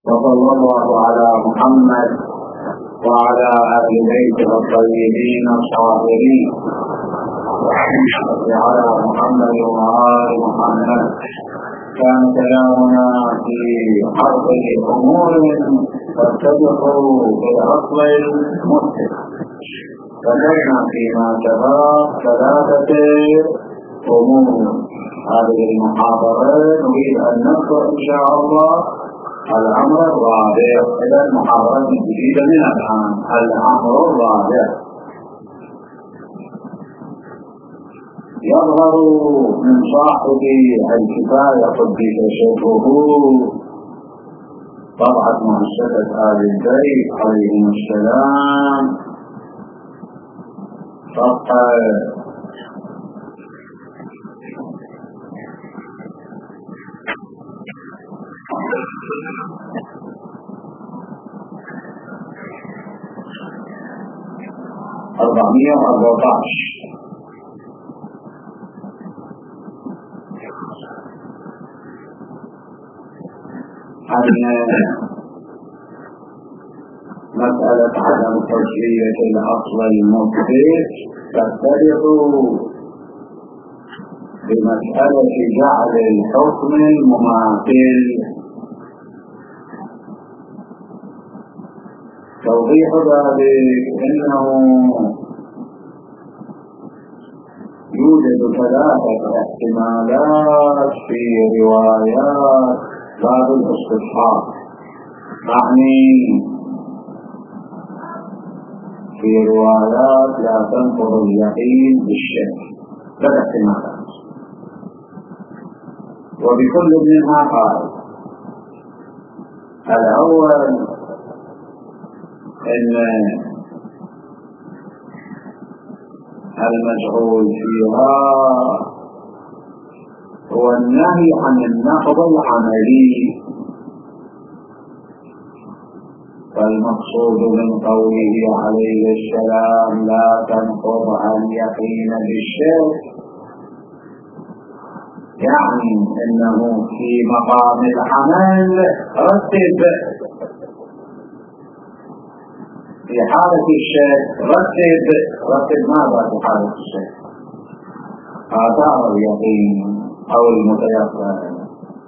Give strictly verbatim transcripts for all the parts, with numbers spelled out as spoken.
وصلى الله على محمد وعلى أهل بيته الطيبين الطاهرين وعلى محمد وآل محمد. كان كلامنا في حرب أمور تتبعوا بالأصل المسلم. ذكرنا فيما سبق ثلاثة أمور. هذه المحاضرة نريد أن نذكر إن شاء الله الأمر الرابع. إلى المحاضرة الجديدة من الآن الأمر الرابع يظهر من صاحب الكفاية قدس شيخه طبعة مؤسسة آل البيت عليهم السلام صفحة أربعمائة وأربعة عشر. أن مسألة عدم تسوية الأصل المثبت تتبع بمسألة جعل الحكم المماثل. توضيح ذلك أنه يوجد ثلاثة احتمالات في روايات باب الاستصحاب، يعني في روايات لا تنقض اليقين بالشك. ثلاث احتمالات وبكل منها قال. الأول أن المجهول فيها هو النهي عن النقض العملي، والمقصود من قوله عليه السلام لا تنقض اليقين بالشرك يعني أنه في مقام العمل رتب في حالة الشرك رتب رتب ماذا في حالة الشرك؟ آثار اليقين أو المتيقن.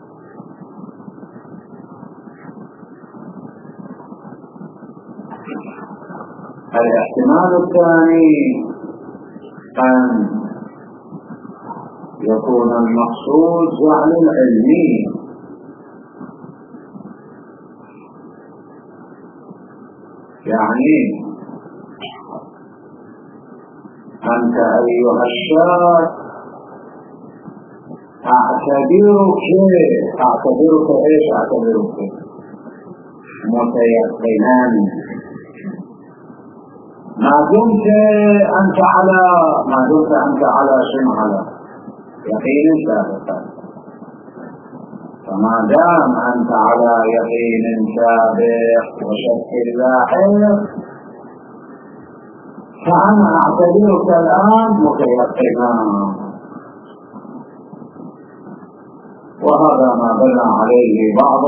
الاحتمال الثاني أن يكون المقصود جعل العلمي، يعني أنت أيها الشاب أعتبرك أعتبرك إيش أعتبرك متيقنا ما دمت أنت على ما دمت أنت على شنو على يقين ثابت. فما دام أنت على يقين ثابت وشك لاحق فأنا أعتبرك الآن متيقنا. وهذا ما بنى عليه بعض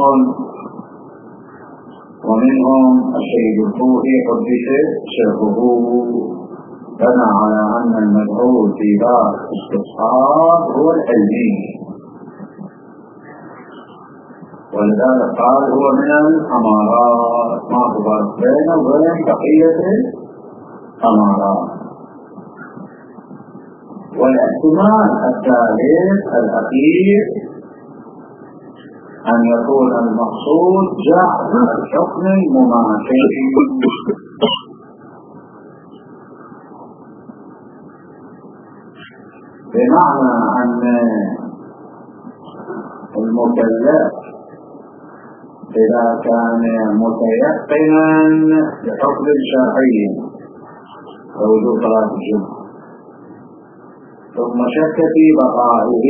ومنهم السيد الطوفي قدس شيخه بنى على أن المجهول في باب الاستصحاب هو العلمي، ولذلك قال هو من الأمارات ما تفرق بينه وبين بقية الأمارات. والاحتمال الثالث الأخير أن يكون المقصود جعل الحكم المماثل، بمعنى أن المكلف إذا كان متيقنا بحكم شرعي ووجود صلاة الجمعة ثم شك في بقائه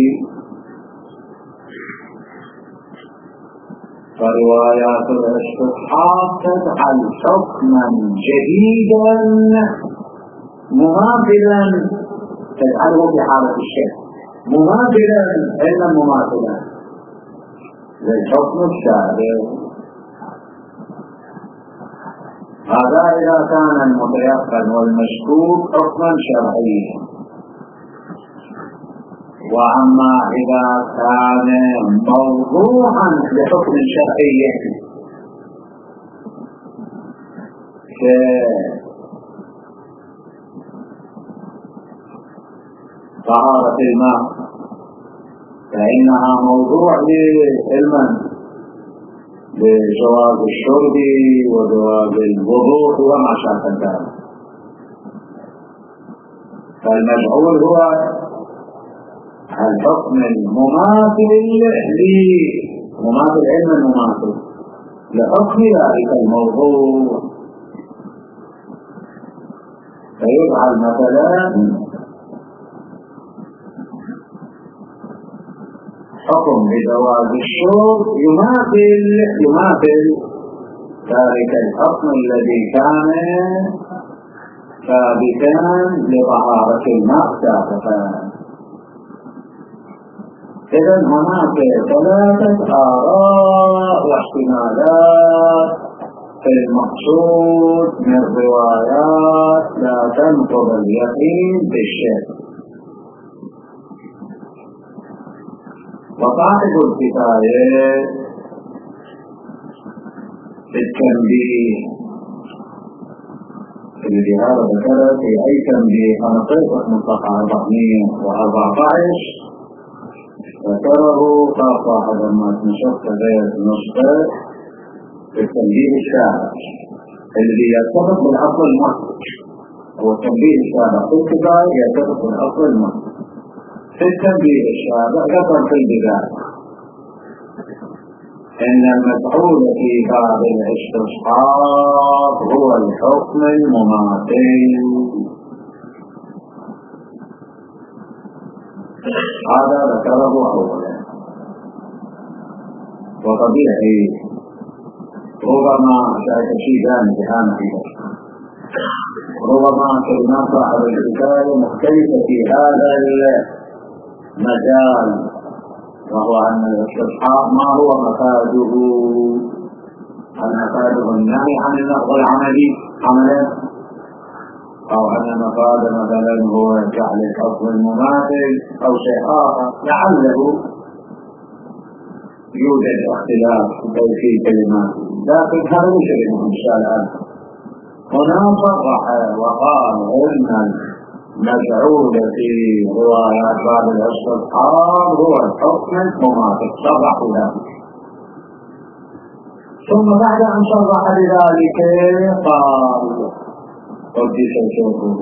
فروايات الاستصحاب تجعل حكما جديدا مماثلا تجعله بحالة الشك مماثلا إلا مماثلا للحكم السابق. هذا إذا كان المتيقن والمشكوك حكما شرعيا. وأما إذا كان موضوعا لحكم شرعي كطهارة الماء فإنها موضوع للمن بجواز الشرب وجواز الوضوء وما شابه ذلك. فالمجعول هو الحكم المماثل لمماثل علم المماثل لحكم ذلك الموضوع. فيجعل مثلا حكم بجواز الشرب يماثل يماثل ذلك الحكم الذي كان ثابتا لطهارة الماء سابقا. إذا هناك ثلاثة آراء واحتمالات في المقصود من روايات لا تنقض اليقين بالشك. وصاحب الكفاية بالتنبيه الذي هذا ذكر في أي تنبيه أنا طيبة من صفحة أربعمائة وأربعة عشر ذكره خاصة هذا ما تنشط غير نشطة في التنبيه السابق الذي يرتبط بالأصل المحدث. هو التنبيه السابق في الكفاية يرتبط بالأصل المحدث. في التنبيه السابق ذكر في البداية إن المفعول في باب الاستصحاب هو الحكم المماثل. هذا ذكره أولا. وطبيعي ربما شاهد شيء ثاني كان فيه ربما كلمات صاحب الحكاية مختلفة في هذا المجال، وهو أن الاستصحاب ما هو مفاده؟ هل مفاده النهي عن النقض العملي عملا، أو أن مفاد مثلا هو جعل الحكم المماثل أو شيء آخر؟ لعله يوجد اختلاف في كلمات، لكن هذا ليس بالمنشأ الآن. هنا صرح وقال إن المجعول في روايات بعض الاستصحاب هو الحكم المماثل، صرح ذلك. ثم بعد أن صرح بذلك قال قدس شوقه،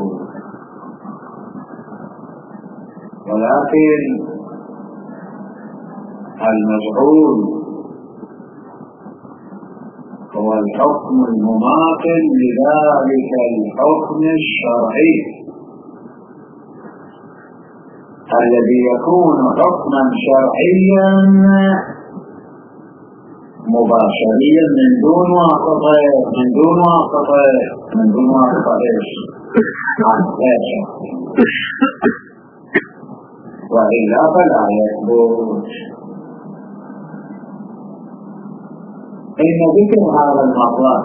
ولكن المجعول هو الحكم المماثل لذلك الحكم الشرعي الذي يكون حكما شرعيا مباشريا من دون واسطة من دون واسطة من دون واسطة ايش؟ عن غير وإلا فلا يثبت. إن ذكر هذا المطلب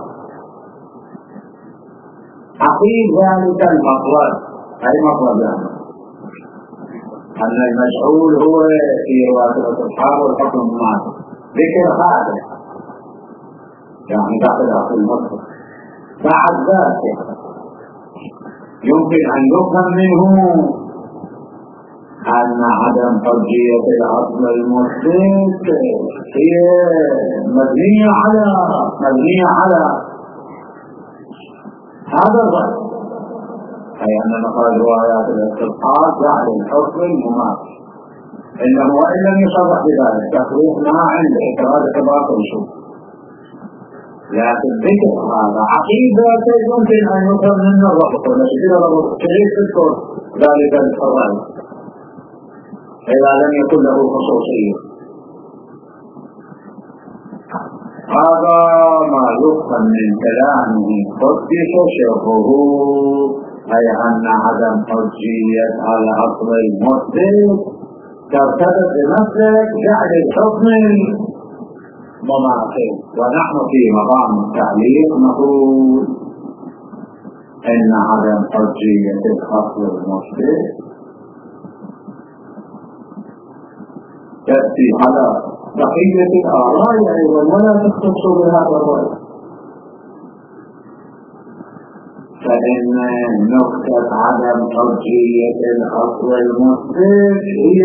عقيد ذلك المطلب. أي مطلب يعني؟ أن المجعول هو في رواية الأصحاب والحكم المماثل. ذكر هذا يعني داخل في المطلب. بعد ذلك يمكن أن يفهم منه أن عدم حجية الأصل المثبت هي مبنية على مبنية على هذا الرأي، أي أن مخرج روايات الاستصحاب جعل الحكم المماثل. إنه وإن لم يصرح بذلك تخريج ما عند إكرار كبار الشيء، لكن ذكر هذا عقيدة يمكن أن يفهم منه الربط ونشير الربط كيف تذكر ذلك الرأي إذا لم يكن له خصوصية. هذا ما يفهم من كلامه قدس شرحه، أي أن عدم حجية على أصل المثبت ترتبط بمسلك جعل الحكم المماثل. ونحن في مقام التعليق نقول إن عدم حجية الأصل المثبت تأتي على بقية الآراء أيضا ولا تختص بهذا الرأي، فإن نقطة عدم حجية الأصل المثبت هي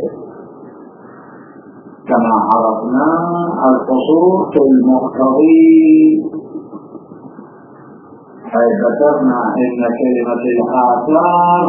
كما عرفنا القصور في المقتضي، حيث ذكرنا إن كلمة الآثار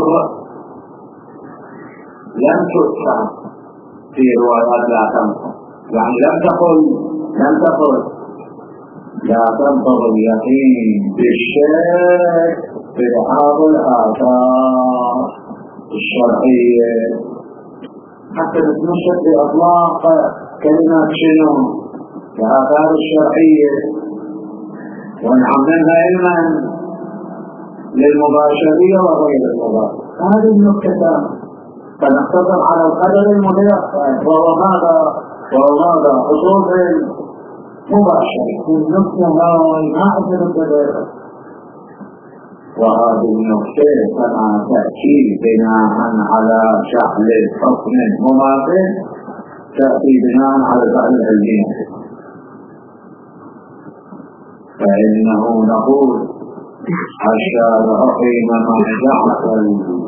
لم تدفع في روايات لا تنقض، يعني لم تقل لم تقل لا تنقض اليقين بالشك في بعض الآثار الشرعية، حتى نتمشط بأطلاق كلمات شنو الآثار الشرعية ونعممها علما للمباشرية وغير المباشرة. هذه النقطة فنقتصر على القدر المتيقن وهو ماذا وهو ماذا حصول مباشر النقطة ما أجل القدر، وهذه النقطة كما تأتي بناء على شحن الحكم المماثل تأتي بناء على فعل العلمية، فإنه نقول الشارع حينما جعل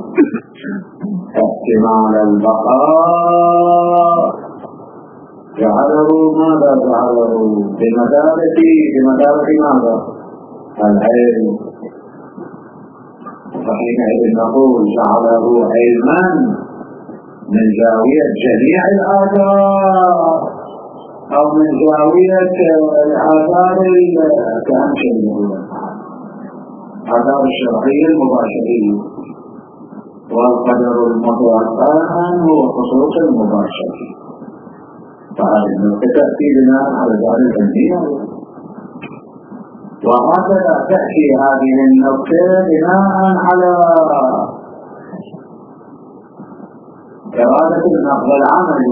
احتمال البقاء جعله ماذا جعله بمدارة بمدارة ماذا العلم، فحينئذ نقول جعله علما من زاوية جميع الآثار أو من زاوية الآثار الآثار الشرعية المباشرية، والقدر المتوقع هو خصوص المباشر، فهذه النقطة تأتي بناء على ذلك العلمية، وهكذا تأتي هذه النقطة بناء على إرادة النقل العملي.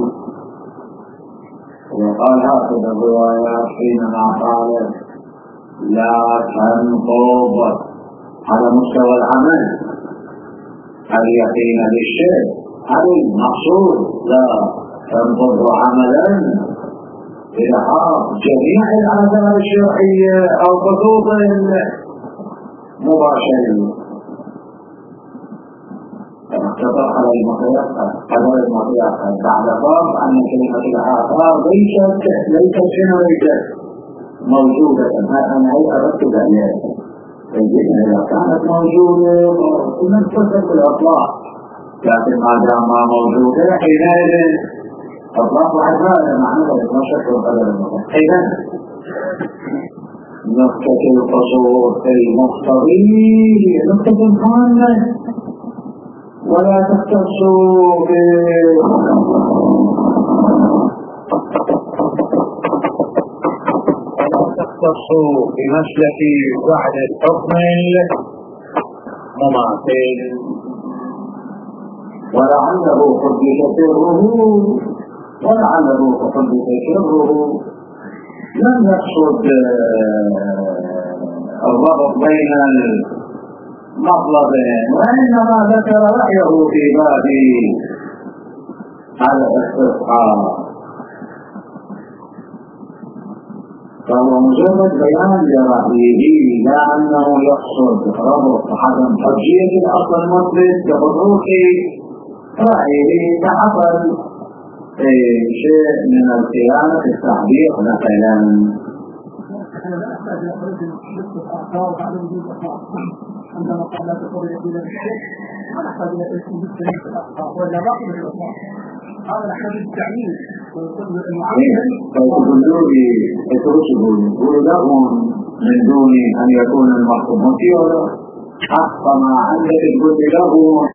وقال هكذا الروايات حينما قالت لا تنقض على مستوى العمل اليقين بالشيء، هذا المقصود لا تنقض عملا إلحاق جميع الآثار الشرعية أو خطوط مباشرة، فنقتصر على المتيقن قدر المتيقن بعد فرض أن كلمة الآثار ليست ليست شنو ليست موجودة. أنا هي أردت ذلك، إذا كانت موجودة من تصل بالأطلاق، لكن ما دام ما موجودة حينئذ أطلاق عبادة معنى نشر القدر المتيقن. إذن نقطة القصور في المقتضي نقطة هامة ولا تختصوا تختصوا بمسلك بعد الحكم المماثل، ولعله حدث سره ولعله حدث سره لم يقصد الربط بين مطلبين، وإنما ذكر رأيه في باب الاستسقاء، فهو مجرد بيان لرأيه لا أنه يقصد ربط عدم حجية الأصل المثبت بحقوق رأيه كحصل شيء من القيامة في التعبير مثلا. عندما قال لا تقول يقول بالشيء ما نحتاج الى اسم بالسلام في الاخطاء ولا باقي من الاخطاء، هذا نحتاج التعميم ويقول المعين فيقولوا لي اتركوا يقولوا لهم من دون ان يكون المحكوم فيه ولا حق ما عندك تقول له